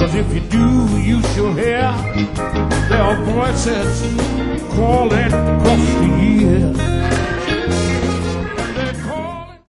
'cause if you do, you shall hear their voices calling across the years.